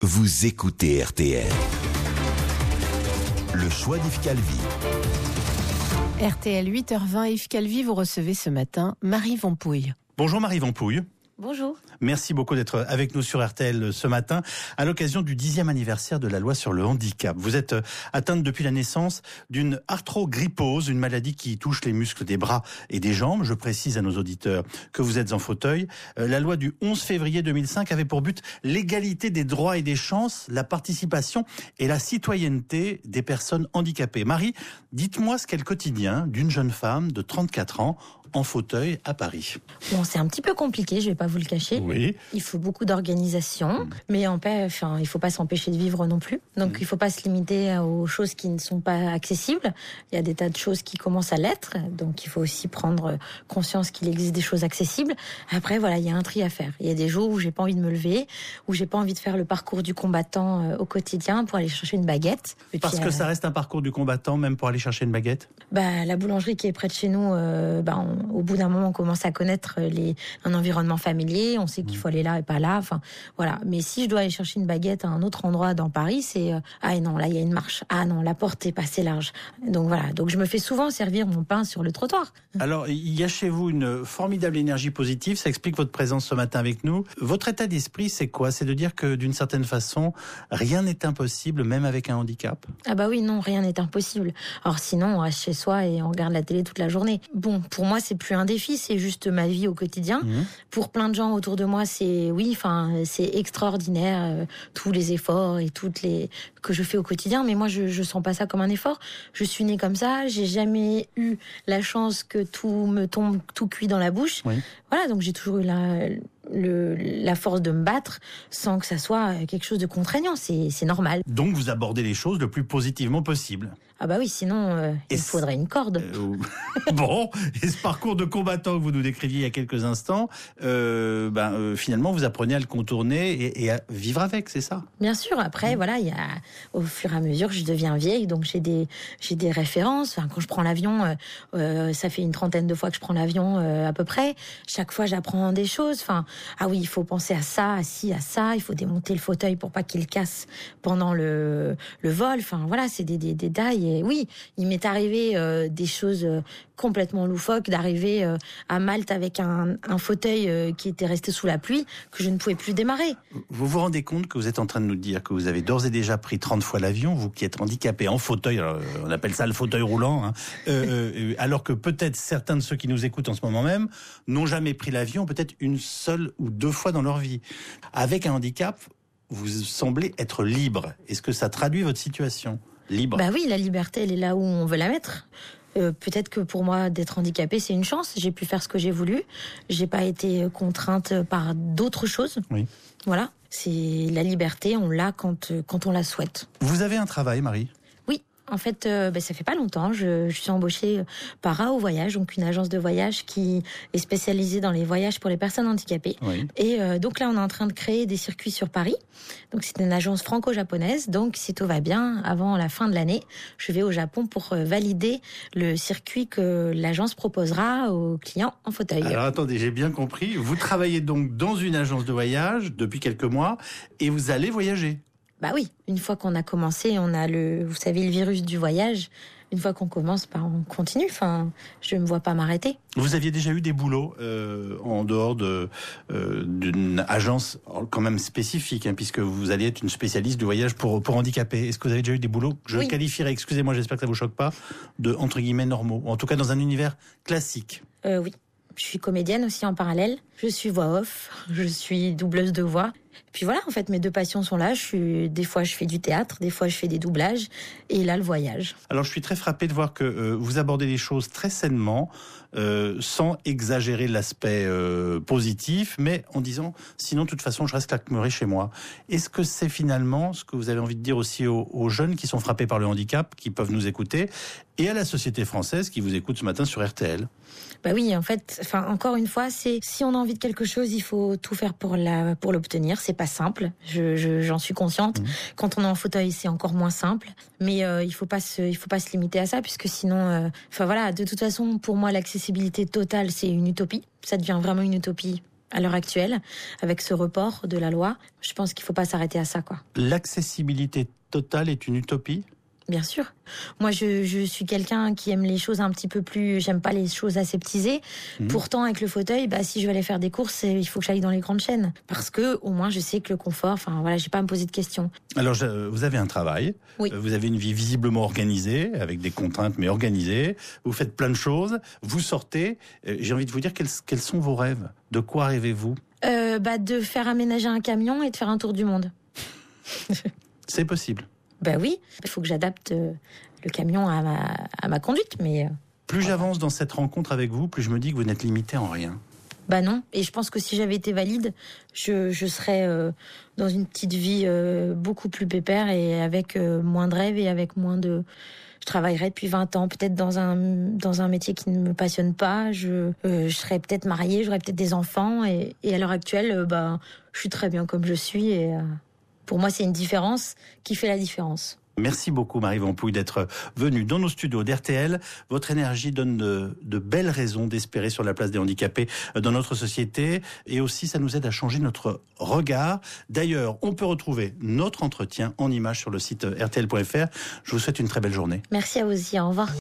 Vous écoutez RTL. Le choix d'Yves Calvi. RTL 8h20, Yves Calvi, vous recevez ce matin Marie Vampouille. Bonjour Marie Vampouille. Bonjour. Merci beaucoup d'être avec nous sur RTL ce matin à l'occasion du 10e anniversaire de la loi sur le handicap. Vous êtes atteinte depuis la naissance d'une arthrogrypose, une maladie qui touche les muscles des bras et des jambes. Je précise à nos auditeurs que vous êtes en fauteuil. La loi du 11 février 2005 avait pour but l'égalité des droits et des chances, la participation et la citoyenneté des personnes handicapées. Marie, dites-moi ce qu'est le quotidien d'une jeune femme de 34 ans en fauteuil à Paris. Bon, c'est un petit peu compliqué, je vais pas vous le cacher. Oui. Il faut beaucoup d'organisation, mais il faut pas s'empêcher de vivre non plus. Donc, il faut pas se limiter aux choses qui ne sont pas accessibles. Il y a des tas de choses qui commencent à l'être, donc il faut aussi prendre conscience qu'il existe des choses accessibles. Après, voilà, il y a un tri à faire. Il y a des jours où j'ai pas envie de me lever, où j'ai pas envie de faire le parcours du combattant au quotidien pour aller chercher une baguette. Parce que ça reste un parcours du combattant, même pour aller chercher une baguette. La boulangerie qui est près de chez nous, au bout d'un moment, on commence à connaître un environnement familier. On sait qu'il faut aller là et pas là. Enfin, voilà. Mais si je dois aller chercher une baguette à un autre endroit dans Paris, c'est ah non, là il y a une marche. Ah non, la porte est pas assez large. Donc voilà. Donc je me fais souvent servir mon pain sur le trottoir. Alors il y a chez vous une formidable énergie positive. Ça explique votre présence ce matin avec nous. Votre état d'esprit, c'est quoi? C'est de dire que d'une certaine façon, rien n'est impossible, même avec un handicap. Ah bah oui, non, rien n'est impossible. Alors sinon, on reste chez soi et on regarde la télé toute la journée. Bon, pour moi, c'est plus un défi, c'est juste ma vie au quotidien. Pour plein de gens autour de moi, c'est extraordinaire, tous les efforts et que je fais au quotidien. Mais moi, je sens pas ça comme un effort. Je suis née comme ça. J'ai jamais eu la chance que tout me tombe tout cuit dans la bouche. Oui. Voilà, donc j'ai toujours eu la force de me battre sans que ça soit quelque chose de contraignant. C'est normal. Donc vous abordez les choses le plus positivement possible. Ah bah oui, sinon il faudrait une corde. Bon, et ce parcours de combattant que vous nous décriviez il y a quelques instants, finalement vous apprenez à le contourner et à vivre avec, c'est ça? Bien sûr. Après, voilà, au fur et à mesure, je deviens vieille, donc j'ai des références. Enfin, quand je prends l'avion, ça fait une 30aine de fois que je prends l'avion à peu près. Chaque fois, j'apprends des choses. Enfin, ah oui, il faut penser à ça, à ci, à ça. Il faut démonter le fauteuil pour pas qu'il casse pendant le vol. Enfin, voilà, c'est des détails. Et oui, il m'est arrivé des choses complètement loufoques, d'arriver à Malte avec un fauteuil qui était resté sous la pluie, que je ne pouvais plus démarrer. Vous vous rendez compte que vous êtes en train de nous dire que vous avez d'ores et déjà pris 30 fois l'avion, vous qui êtes handicapé en fauteuil, alors, on appelle ça le fauteuil roulant, hein, alors que peut-être certains de ceux qui nous écoutent en ce moment même n'ont jamais pris l'avion, peut-être une seule ou deux fois dans leur vie. Avec un handicap, vous semblez être libre. Est-ce que ça traduit votre situation? Libre. Bah oui, la liberté, elle est là où on veut la mettre. Peut-être que pour moi, d'être handicapée, c'est une chance. J'ai pu faire ce que j'ai voulu. J'ai pas été contrainte par d'autres choses. Oui. Voilà. C'est la liberté, on l'a quand on la souhaite. Vous avez un travail, Marie? En fait, ça fait pas longtemps. Je suis embauchée par AO Voyage, donc une agence de voyage qui est spécialisée dans les voyages pour les personnes handicapées. Oui. Et donc là, on est en train de créer des circuits sur Paris. Donc c'est une agence franco-japonaise. Donc si tout va bien, avant la fin de l'année, je vais au Japon pour valider le circuit que l'agence proposera aux clients en fauteuil. Alors attendez, j'ai bien compris. Vous travaillez donc dans une agence de voyage depuis quelques mois et vous allez voyager. Bah oui, une fois qu'on a commencé, on a le virus du voyage. Une fois qu'on commence, on continue. Enfin, je ne me vois pas m'arrêter. Vous aviez déjà eu des boulots en dehors d'une agence quand même spécifique, hein, puisque vous allez être une spécialiste du voyage pour handicapés. Est-ce que vous avez déjà eu des boulots? Je qualifierais, excusez-moi, j'espère que ça vous choque pas, de entre guillemets normaux, ou en tout cas dans un univers classique. Oui. Je suis comédienne aussi en parallèle. Je suis voix off. Je suis doubleuse de voix. Et puis voilà, en fait, mes deux passions sont là. Des fois, je fais du théâtre, des fois, je fais des doublages. Et là, le voyage. Alors, je suis très frappé de voir que vous abordez les choses très sainement, sans exagérer l'aspect positif, mais en disant, sinon, de toute façon, je reste claquemuré chez moi. Est-ce que c'est finalement ce que vous avez envie de dire aussi aux jeunes qui sont frappés par le handicap, qui peuvent nous écouter, et à la société française qui vous écoute ce matin sur RTL? Bah oui, en fait, encore une fois, si on a envie de quelque chose, il faut tout faire pour l'obtenir. C'est pas simple, j'en suis consciente. Quand on est en fauteuil, c'est encore moins simple. Mais il faut pas se limiter à ça, puisque sinon, de toute façon, pour moi, l'accessibilité totale, c'est une utopie. Ça devient vraiment une utopie À l'heure actuelle, avec ce report de la loi, je pense qu'il ne faut pas s'arrêter à ça, quoi. L'accessibilité totale est une utopie ? Bien sûr. Moi, je suis quelqu'un qui aime les choses un petit peu plus... J'aime pas les choses aseptisées. Pourtant, avec le fauteuil, si je veux aller faire des courses, il faut que j'aille dans les grandes chaînes. Parce que, au moins, je sais que le confort... j'ai pas à me poser de questions. Alors, vous avez un travail. Oui. Vous avez une vie visiblement organisée, avec des contraintes, mais organisée. Vous faites plein de choses. Vous sortez. J'ai envie de vous dire, quels sont vos rêves ? De quoi rêvez-vous ? De faire aménager un camion et de faire un tour du monde. C'est possible. Oui, il faut que j'adapte le camion à ma conduite, mais... Plus j'avance dans cette rencontre avec vous, plus je me dis que vous n'êtes limité en rien. Non, et je pense que si j'avais été valide, je serais dans une petite vie beaucoup plus pépère et avec moins de rêves et avec moins de... Je travaillerais depuis 20 ans, peut-être dans un métier qui ne me passionne pas. Je serais peut-être mariée, j'aurais peut-être des enfants. Et à l'heure actuelle, je suis très bien comme je suis. Et pour moi, c'est une différence qui fait la différence. Merci beaucoup Marie Vampouille d'être venue dans nos studios d'RTL. Votre énergie donne de belles raisons d'espérer sur la place des handicapés dans notre société. Et aussi, ça nous aide à changer notre regard. D'ailleurs, on peut retrouver notre entretien en images sur le site rtl.fr. Je vous souhaite une très belle journée. Merci à vous aussi, au revoir.